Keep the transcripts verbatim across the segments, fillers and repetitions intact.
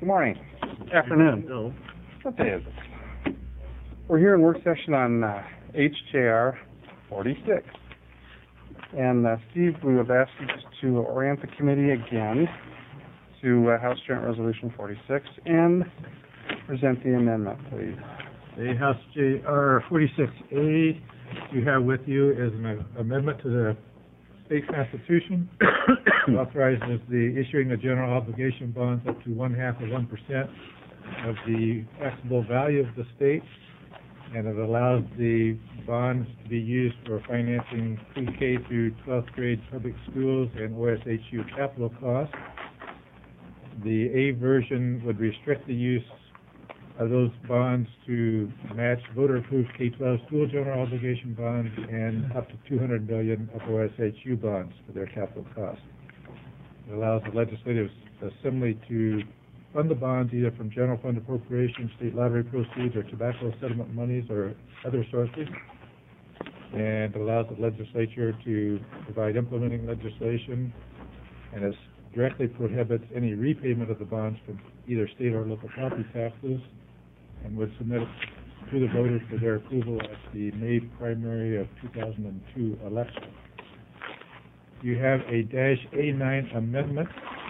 morning. Afternoon. No. What day is it? We're here in work session on uh, H J R forty-six. And uh, Steve, we would ask you just to orient the committee again to uh, House Joint Resolution forty-six and present the amendment, please. The House J R forty-six A you have with you is an amendment to the state constitution. It authorizes the issuing of general obligation bonds up to one half of one percent of the taxable value of the state, and it allows the bonds to be used for financing pre-K through twelfth grade public schools and O S H U capital costs. The A version would restrict the use of those bonds to match voter-approved K twelve school general obligation bonds and up to two hundred billion dollars of O S H U bonds for their capital costs. It allows the Legislative Assembly to fund the bonds either from general fund appropriations, state lottery proceeds, or tobacco settlement monies or other sources. And it allows the legislature to provide implementing legislation, and it directly prohibits any repayment of the bonds from either state or local property taxes, and would submit it to the voters for their approval at the May primary of two thousand two election. You have a dash A nine amendment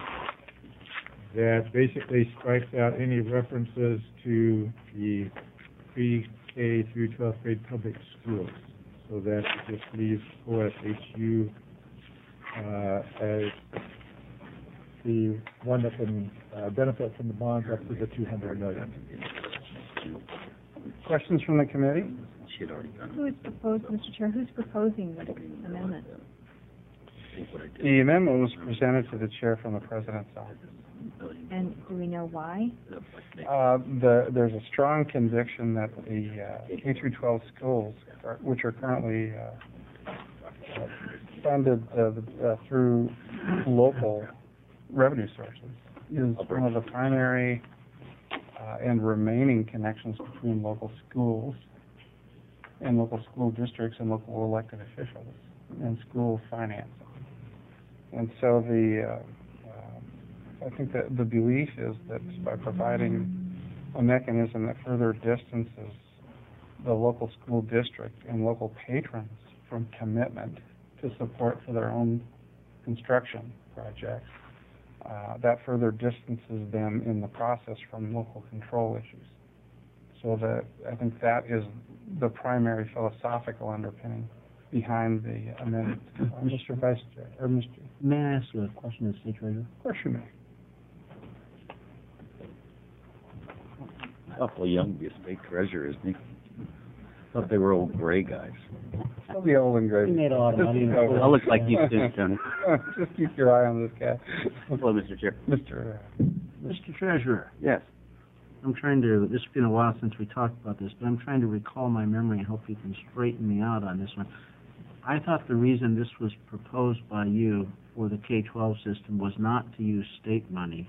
that basically strikes out any references to the pre-K through twelfth grade public schools, so that it just leaves O S H U uh, as the one that can uh, benefit from the bonds up to the two hundred million dollars. Questions from the committee? Who is proposed, Mister Chair, who's proposing the amendment? The amendment was presented to the chair from the president's office. And do we know why? Uh, the, there's a strong conviction that the uh, K through twelve schools, are, which are currently uh, funded uh, uh, through local revenue sources, is one of the primary uh, and remaining connections between local schools and local school districts and local elected officials and school finance. And so the, uh, uh, I think that the belief is that by providing a mechanism that further distances the local school district and local patrons from commitment to support for their own construction projects, uh, that further distances them in the process from local control issues. So that I think that is the primary philosophical underpinning behind the amendment. Uh, Mister Vice Chair, or Mister May I ask a question of the State Treasurer? Of course you may. Awful young to be a state treasurer, isn't he? Thought they were old gray guys. I'll be old and gray. He made a lot of money. in the I look like you too, Tony. Just keep your eye on this guy. Hello, Mister Chair. Mister Uh, Mister Treasurer, Yes. I'm trying to, this has been a while since we talked about this, but I'm trying to recall my memory and hope you can straighten me out on this one. I thought the reason this was proposed by you for the K twelve system was not to use state money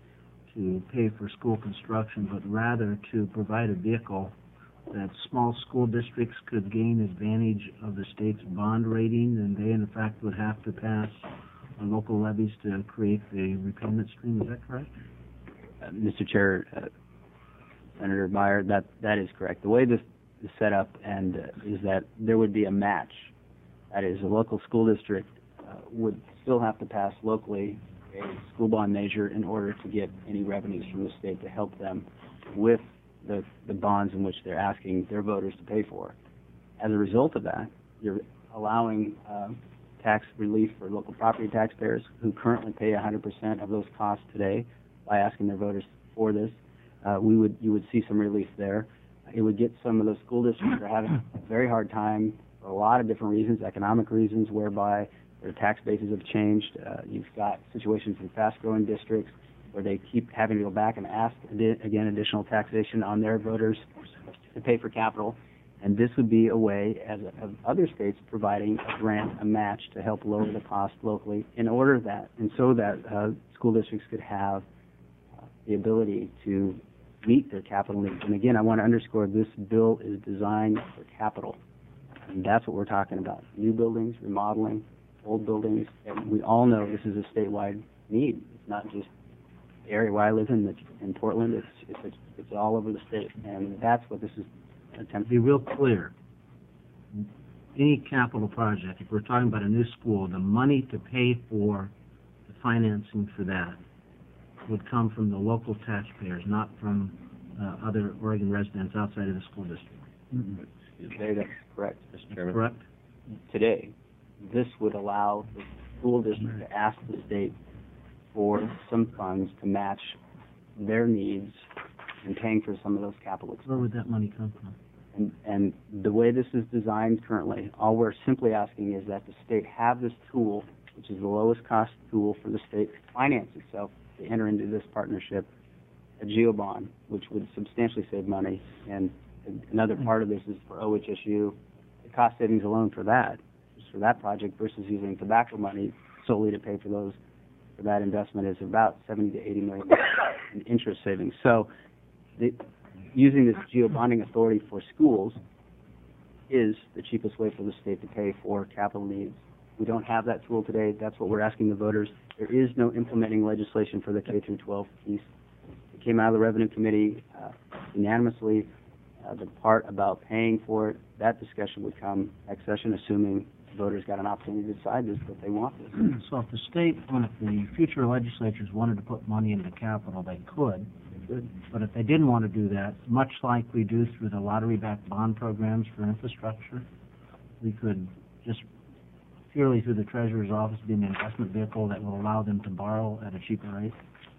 to pay for school construction, but rather to provide a vehicle that small school districts could gain advantage of the state's bond rating, and they in fact would have to pass uh, local levies to create the repayment stream. Is that correct? Uh, Mister Chair, uh, Senator Meyer, that, that is correct. The way this is set up and uh, is that there would be a match. That is, a local school district uh, would still have to pass locally a school bond measure in order to get any revenues from the state to help them with the, the bonds in which they're asking their voters to pay for. As a result of that, you're allowing uh, tax relief for local property taxpayers who currently pay one hundred percent of those costs today by asking their voters for this. Uh, we would, you would see some relief there. It would get some of those school districts that are having a very hard time for a lot of different reasons, economic reasons, whereby their tax bases have changed. Uh, you've got situations in fast-growing districts where they keep having to go back and ask, again, additional taxation on their voters to pay for capital. And this would be a way, as of other states, providing a grant, a match to help lower the cost locally in order that, and so that uh, school districts could have uh, the ability to meet their capital needs. And again, I want to underscore this bill is designed for capital. And that's what we're talking about. New buildings, remodeling, old buildings. And we all know this is a statewide need. It's not just the area where I live in, in Portland, it's, it's, it's all over the state, and that's what this is To attempting. be real clear, any capital project, if we're talking about a new school, the money to pay for the financing for that would come from the local taxpayers, not from uh, other Oregon residents outside of the school district. Today, that's correct. Mister Chairman? Correct? Today, this would allow the school district to ask the state for some funds to match their needs in paying for some of those capital Where expenses. would that money come from? And, and the way this is designed currently, all we're simply asking is that the state have this tool, which is the lowest cost tool for the state to finance itself, to enter into this partnership, a GeoBond, which would substantially save money. And another part of this is for O H S U, the cost savings alone for that, just for that project versus using tobacco money solely to pay for those, for that investment is about seventy to eighty million in interest savings. So the, using this geo-bonding authority for schools is the cheapest way for the state to pay for capital needs. We don't have that tool today. That's what we're asking the voters. There is no implementing legislation for the K through twelve piece. It came out of the Revenue Committee uh, unanimously. Uh, the part about paying for it, that discussion would come next session, assuming voters got an opportunity to decide this, that they want this. So if the state, when if the future legislatures wanted to put money into capital, they could. But if they didn't want to do that, much like we do through the lottery-backed bond programs for infrastructure, we could just purely through the Treasurer's Office be an investment vehicle that will allow them to borrow at a cheaper rate.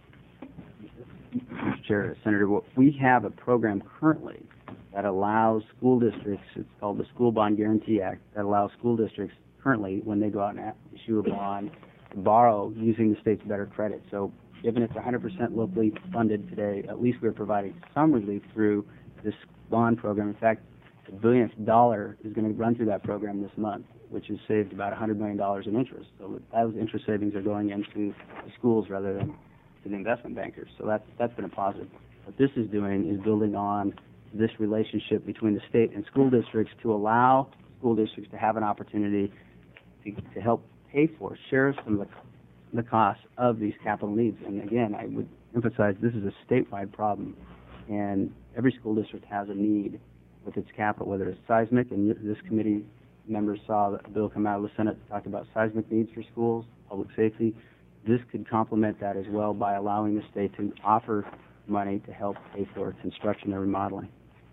Mister Chair, Senator, what- we have a program currently that allows school districts, it's called the School Bond Guarantee Act, that allows school districts currently, when they go out and issue a bond, to borrow using the state's better credit. So given it's one hundred percent locally funded today, at least we're providing some relief through this bond program. In fact, the billionth dollar is going to run through that program this month, which has saved about one hundred million dollars in interest. So those interest savings are going into the schools rather than to the investment bankers. So that's, that's been a positive. What this is doing is building on this relationship between the state and school districts to allow school districts to have an opportunity to, to help pay for, share some of the, the costs of these capital needs. And again, I would emphasize this is a statewide problem, and every school district has a need with its capital, whether it's seismic, and this committee members saw a bill come out of the Senate that talked about seismic needs for schools, public safety. This could complement that as well by allowing the state to offer money to help pay for construction and remodeling.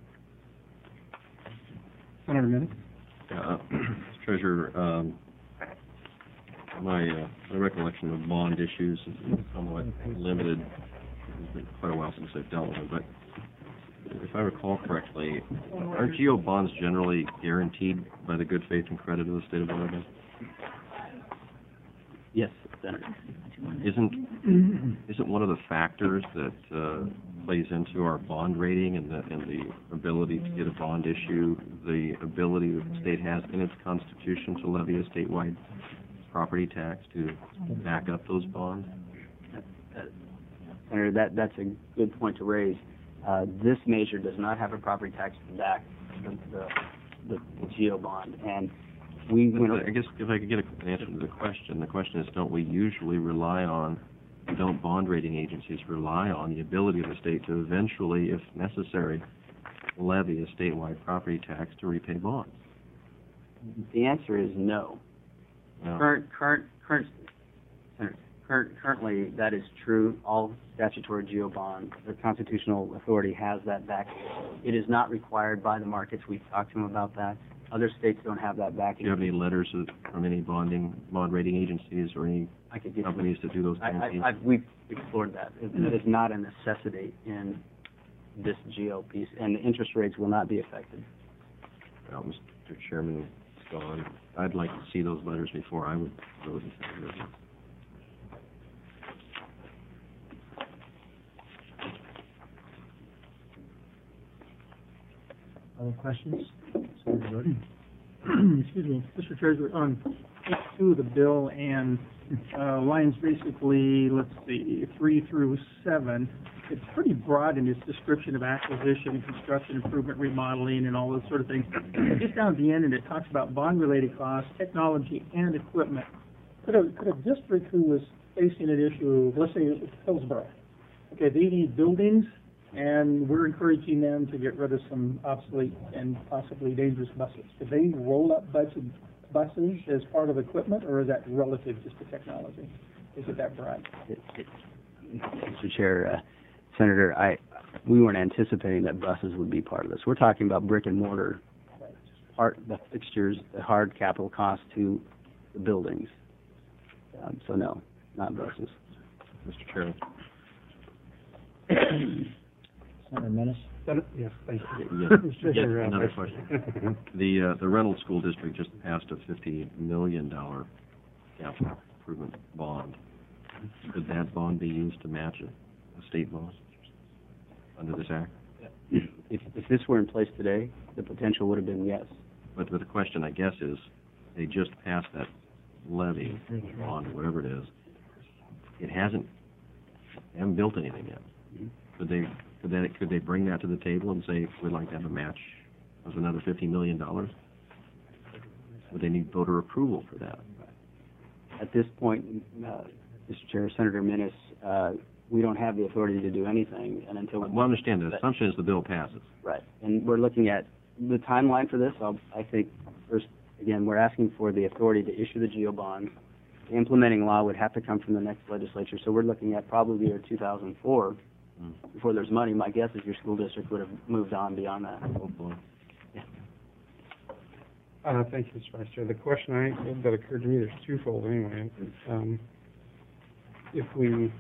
Senator Minnick? Uh, Mister Treasurer, um, my, uh, my recollection of bond issues is somewhat limited. It's been quite a while since I've dealt with them, but if I recall correctly, are geo bonds generally guaranteed by the good faith and credit of the state of Oregon? Yes, Senator. Isn't isn't one of the factors that uh, plays into our bond rating and the and the ability to get a bond issue the ability that the state has in its constitution to levy a statewide property tax to back up those bonds? Uh, Senator, that that's a good point to raise. Uh, this measure does not have a property tax to back the the, the, the geo bond, and we went. I guess if I could get an answer to the question, the question is, don't we usually rely on, don't bond rating agencies rely on the ability of the state to eventually, if necessary, levy a statewide property tax to repay bonds? The answer is no. No. Current, current, current, Senator, current, currently, that is true. All statutory geo bond, the constitutional authority has that back. It is not required by the markets. We've talked to them about that. Other states don't have that Do backing. you have any letters of- from any bonding, bond rating agencies or any I could get companies that do those I, guarantees? I, I've, we've explored that. It, that is not a necessity in this geo piece, and the interest rates will not be affected. Well, Mister Chairman, it's gone. I'd like to see those letters before I would vote in favor of it. Other questions? Excuse me, Mister Treasurer, on page two of the bill and uh, lines basically, let's see, three through seven, it's pretty broad in its description of acquisition, construction, improvement, remodeling, and all those sort of things. Just down at the end, and it talks about bond-related costs, technology, and equipment. Could a, could a district who was facing an issue, let's say it's Hillsborough, Okay, they need buildings, and we're encouraging them to get rid of some obsolete and possibly dangerous buses. Do they roll up buses, buses as part of equipment, or is that relative just to technology? Is it that broad? It- it- Mister Chair, uh, Senator, I, we weren't anticipating that buses would be part of this. We're talking about brick and mortar, part, the fixtures, the hard capital cost to the buildings. Um, so no, not buses. Mister Chairman. Senator Menace? Yes, thank you. Yes, Mister yes, Chair, uh, another Vice- question. The, uh, the Reynolds School District just passed a fifty million dollar capital improvement bond. Could that bond be used to match a, a state bond under this act? If, if this were in place today, the potential would have been yes. But, but the question, I guess, is, they just passed that levy, bond, whatever it is. It hasn't, they haven't built anything yet. Could they, could they, could they bring that to the table and say, we'd like to have a match of another fifty million dollars? Would they need voter approval for that? At this point, uh, Mister Chair, Senator Menace, uh, we don't have the authority to do anything, and until... Well, I understand, the assumption is the bill passes. Right, and we're looking at the timeline for this. I'll, I think, first, again, we're asking for the authority to issue the GEO bond. The implementing law would have to come from the next legislature, so we're looking at probably the year two thousand four Mm. before there's money. My guess is your school district would have moved on beyond that. Hopefully. Uh, thank you, Mister Vice Chair. The question I, that occurred to me, there's twofold anyway. Um, if we,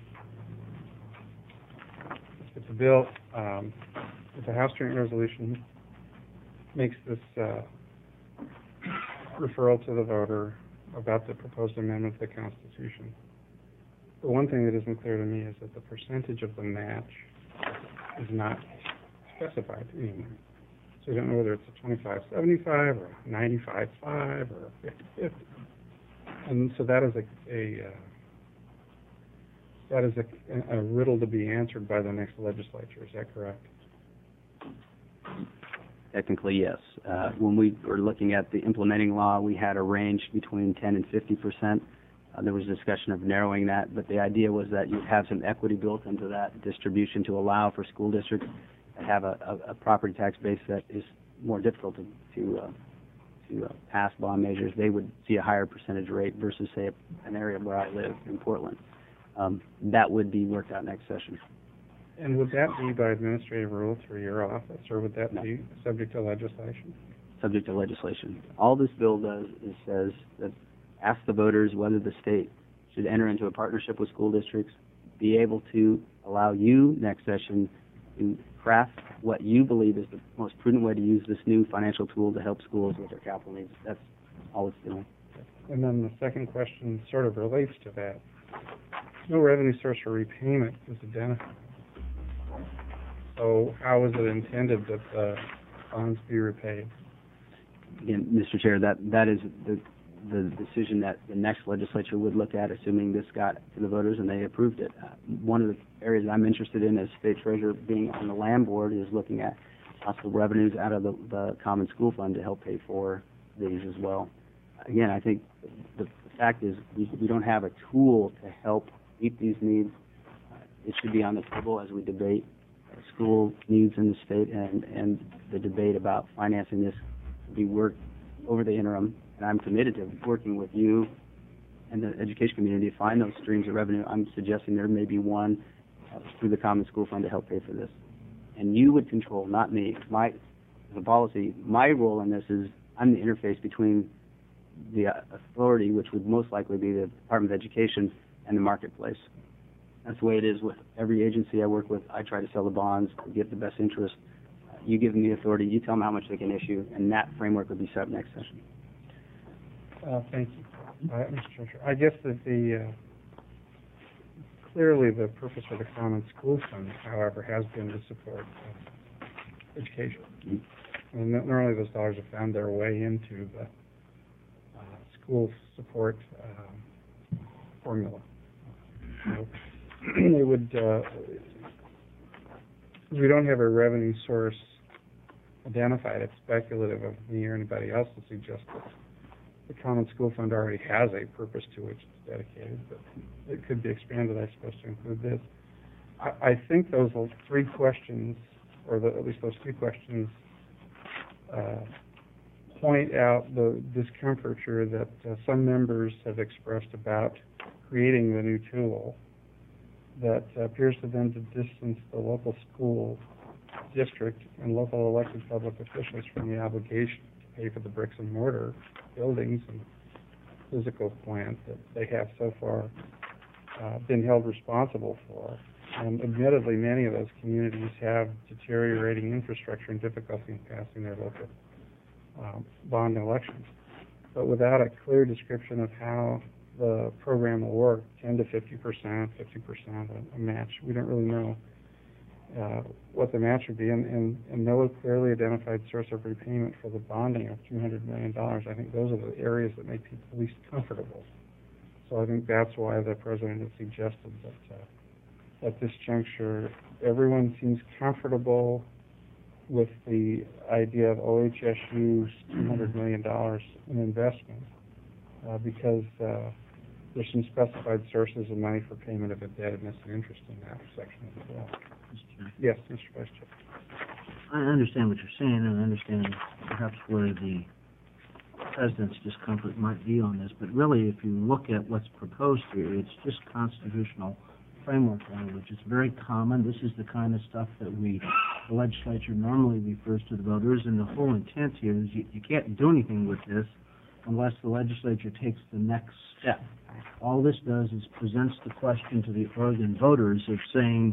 if the bill, um, if the House Joint Resolution makes this, uh, referral to the voter about the proposed amendment to the Constitution, the one thing that isn't clear to me is that the percentage of the match is not specified anywhere. So we don't know whether it's a twenty-five seventy-five or a ninety-five five or a fifty fifty. And so that is a, a uh, that is a, a riddle to be answered by the next legislature. Is that correct? Technically, yes. Uh, when we were looking at the implementing law, we had a range between ten and fifty percent. Uh, there was discussion of narrowing that, but the idea was that you'd have some equity built into that distribution to allow for school districts that have a, a, a property tax base that is more difficult to to, uh, to uh, pass bond measures. They would see a higher percentage rate versus, say, an area where I live in Portland. Um, that would be worked out next session. And would that be by administrative rule through your office, or would that No. be subject to legislation? Subject to legislation. All this bill does is says that ask the voters whether the state should enter into a partnership with school districts, be able to allow you next session to craft what you believe is the most prudent way to use this new financial tool to help schools with their capital needs. That's all it's doing. And then the second question sort of relates to that. No revenue source for repayment is identified. So how is it intended that the bonds be repaid? Again, Mister Chair, that, that is the, the decision that the next legislature would look at, assuming this got to the voters and they approved it. Uh, one of the areas I'm interested in as state treasurer, being on the land board, is looking at possible revenues out of the, the common school fund to help pay for these as well. Again, I think the, the fact is we, we don't have a tool to help meet these needs. Uh, it should be on the table as we debate uh, school needs in the state, and, and the debate about financing this be worked over the interim. And I'm committed to working with you and the education community to find those streams of revenue. I'm suggesting there may be one uh, through the Common School Fund to help pay for this. And you would control, not me. My, as a policy, my role in this is I'm the interface between the uh, authority, which would most likely be the Department of Education, and the marketplace. That's the way it is with every agency I work with. I try to sell the bonds, get the best interest. Uh, you give them the authority, you tell them how much they can issue, and that framework would be set up next session. Uh, thank you, uh, Mister Treasurer. I guess that the, uh, clearly the purpose of the Common School Fund, however, has been to support uh, education. Mm-hmm. And not normally those dollars have found their way into the uh, school support uh, formula. So they would, uh, we don't have a revenue source identified. It's speculative of me or anybody else to suggest that the Common School Fund already has a purpose to which it's dedicated, but it could be expanded, I suppose, to include this. I, I think those are three questions, or the, at least those two questions, uh, point out the discomfiture that uh, some members have expressed about creating the new tool that appears to them to distance the local school district and local elected public officials from the obligation to pay for the bricks and mortar buildings and physical plant that they have so far uh, been held responsible for. And admittedly, many of those communities have deteriorating infrastructure and difficulty in passing their local um, bond elections. But without a clear description of how the program will work, ten to fifty percent, fifty percent, a, a match, we don't really know uh, what the match would be, and, and, and no clearly identified source of repayment for the bonding of two hundred million dollars. I think those are the areas that make people least comfortable. So I think that's why the President has suggested that uh, at this juncture, everyone seems comfortable with the idea of O H S U's two hundred million dollars in investment uh, because uh, there's some specified sources of money for payment of indebtedness and interest in that section as well. Mister Chair. Yes, Mister Vice Chair. I understand what you're saying, and I understand perhaps where the President's discomfort might be on this, but really, if you look at what's proposed here, it's just constitutional framework language. It's very common. This is the kind of stuff that we, the legislature normally refers to the voters, and the whole intent here is you, you can't do anything with this unless the legislature takes the next step. All this does is presents the question to the Oregon voters of saying,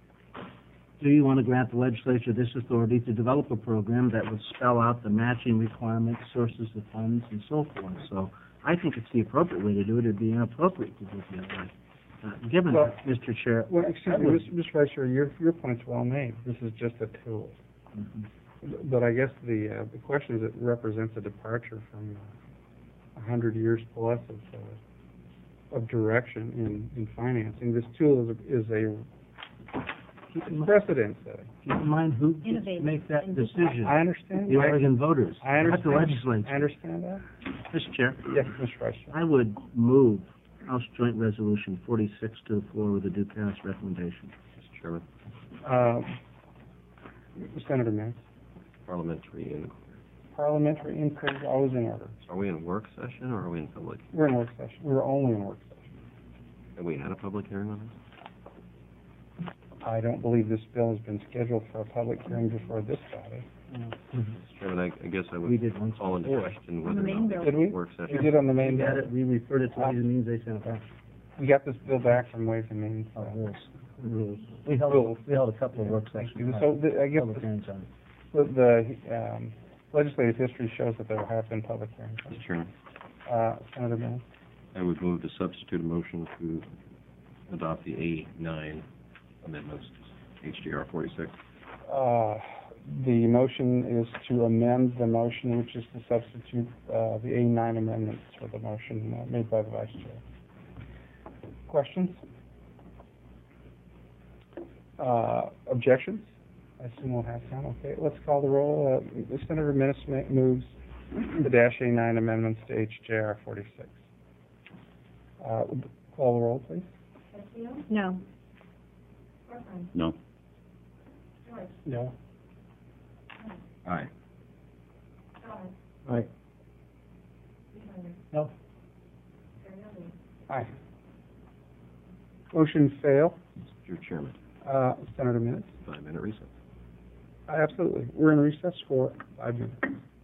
do you want to grant the legislature this authority to develop a program that would spell out the matching requirements, sources of funds, and so forth? So I think it's the appropriate way to do it. It'd be inappropriate to do it the other way. Uh, given Well, that, Mister Chair, Well, excuse I me, would- Mister Vice Chair, your, your point's well made. This is just a tool. Mhm. But I guess the, uh, the question is it represents a departure from uh, a hundred years plus of, uh, of direction in, in financing. This tool is a, is a keep in mind, precedent setting. keep in mind who gets to Innovative make that and decision. I understand. The I- Oregon voters, I not the understand. I legislature. understand that. Mister Chair, Yes, Mister Vice Chair. I would move House Joint Resolution forty-six to the floor with a due pass recommendation. Mister Chairman, Uh, Senator Mintz, parliamentary, in- parliamentary inquiry is always in order. are we in work session or are we in public? We're in work session. We're only in work session. Have we had a public hearing on this? I don't believe this bill has been scheduled for a public hearing before this body. Mister Chairman, I, I guess I We would did once call into before. question On whether the or main not bill. Did we? work We session. did on the We main got bill. it, we referred it to Ways and Means, they sent it back. We got this bill back from Ways and Means. Oh, uh, rules, rules. We held, Rules. we held a couple of work sessions. So the- I guess Public the- hearings on it. the, the um, legislative history shows that there have been public hearings. Mister Chairman, Uh, Senator Mintz? I would move to substitute a motion to adopt the A nine amendments, H J R forty-six. Uh, the motion is to amend the motion, which is to substitute, uh, the A nine amendments for the motion uh, made by the Vice Chair. Questions? Uh, objections? I assume we'll have some. Okay, let's call the roll. Uh, Senator Minnis ma- moves the dash A nine amendments to H J R forty-six. Uh, call the roll, please. No. No. No. Aye. Aye. No. Aye. Motion fail. Mister Chairman, Uh, Senator Minnis? five-minute recess. Absolutely. We're in recess for five minutes.